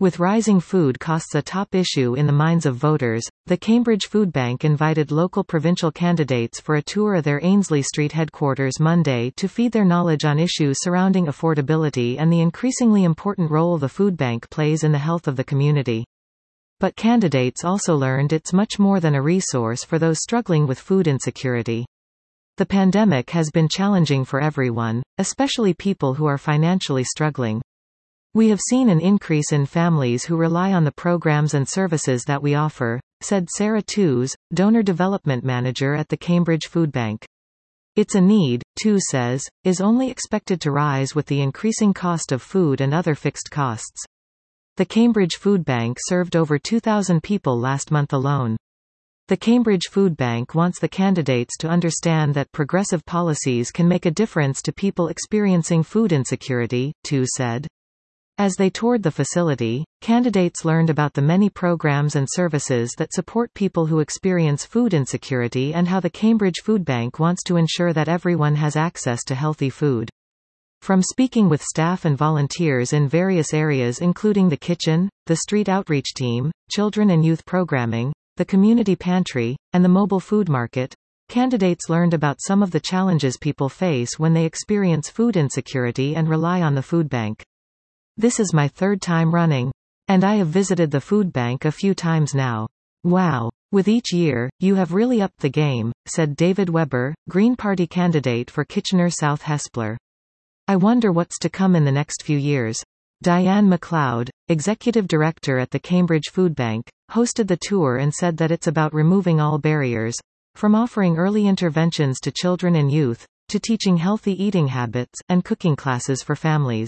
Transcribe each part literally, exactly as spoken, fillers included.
With rising food costs a top issue in the minds of voters, the Cambridge Food Bank invited local provincial candidates for a tour of their Ainslie Street headquarters Monday to feed their knowledge on issues surrounding affordability and the increasingly important role the food bank plays in the health of the community. But candidates also learned it's much more than a resource for those struggling with food insecurity. The pandemic has been challenging for everyone, especially people who are financially struggling. We have seen an increase in families who rely on the programs and services that we offer, said Sarah Tews, Donor Development Manager at the Cambridge Food Bank. It's a need, Tews says, is only expected to rise with the increasing cost of food and other fixed costs. The Cambridge Food Bank served over two thousand people last month alone. The Cambridge Food Bank wants the candidates to understand that progressive policies can make a difference to people experiencing food insecurity, Tews said. As they toured the facility, candidates learned about the many programs and services that support people who experience food insecurity and how the Cambridge Food Bank wants to ensure that everyone has access to healthy food. From speaking with staff and volunteers in various areas including the kitchen, the street outreach team, children and youth programming, the community pantry, and the mobile food market, candidates learned about some of the challenges people face when they experience food insecurity and rely on the food bank. This is my third time running. And I have visited the food bank a few times now. Wow. With each year, you have really upped the game, said David Weber, Green Party candidate for Kitchener South Hespeler. I wonder what's to come in the next few years. Diane McLeod, executive director at the Cambridge Food Bank, hosted the tour and said that it's about removing all barriers, from offering early interventions to children and youth, to teaching healthy eating habits, and cooking classes for families.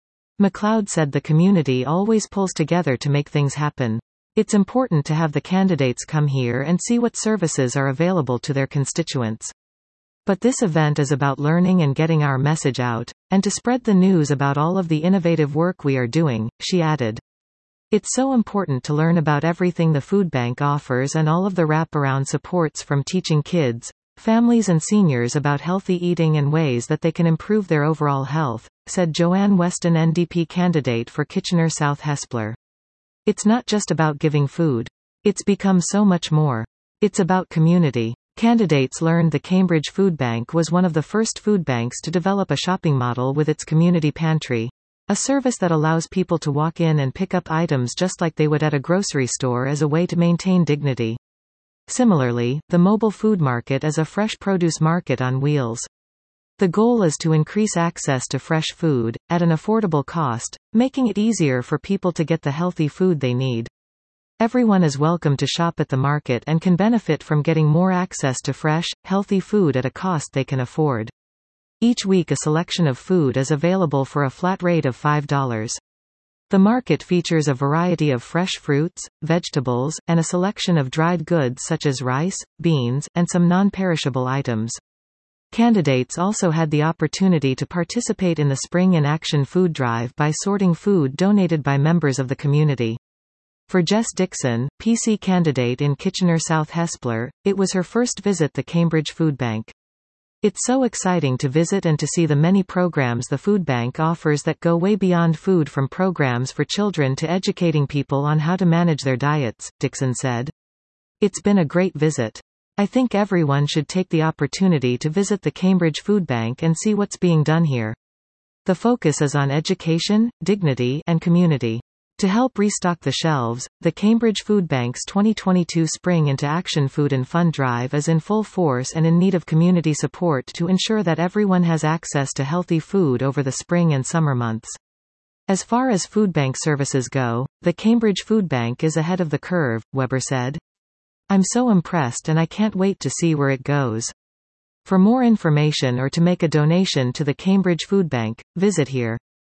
McLeod said the community always pulls together to make things happen. It's important to have the candidates come here and see what services are available to their constituents. But this event is about learning and getting our message out, and to spread the news about all of the innovative work we are doing, she added. It's so important to learn about everything the food bank offers and all of the wraparound supports from teaching kids, families and seniors about healthy eating and ways that they can improve their overall health, said Joanne Weston N D P candidate for Kitchener South Hespeler. It's not just about giving food. It's become so much more. It's about community. Candidates learned the Cambridge Food Bank was one of the first food banks to develop a shopping model with its community pantry, a service that allows people to walk in and pick up items just like they would at a grocery store as a way to maintain dignity. Similarly, the mobile food market is a fresh produce market on wheels. The goal is to increase access to fresh food, at an affordable cost, making it easier for people to get the healthy food they need. Everyone is welcome to shop at the market and can benefit from getting more access to fresh, healthy food at a cost they can afford. Each week a selection of food is available for a flat rate of five dollars. The market features a variety of fresh fruits, vegetables, and a selection of dried goods such as rice, beans, and some non-perishable items. Candidates also had the opportunity to participate in the Spring in Action food drive by sorting food donated by members of the community. For Jess Dixon, P C candidate in Kitchener South Hespeler, it was her first visit the Cambridge Food Bank. It's so exciting to visit and to see the many programs the food bank offers that go way beyond food, from programs for children to educating people on how to manage their diets, Dixon said. It's been a great visit. I think everyone should take the opportunity to visit the Cambridge Food Bank and see what's being done here. The focus is on education, dignity, and community. To help restock the shelves, the Cambridge Food Bank's twenty twenty-two Spring into Action Food and Fun Drive is in full force and in need of community support to ensure that everyone has access to healthy food over the spring and summer months. As far as food bank services go, the Cambridge Food Bank is ahead of the curve, Weber said. I'm so impressed and I can't wait to see where it goes. For more information or to make a donation to the Cambridge Food Bank, visit here.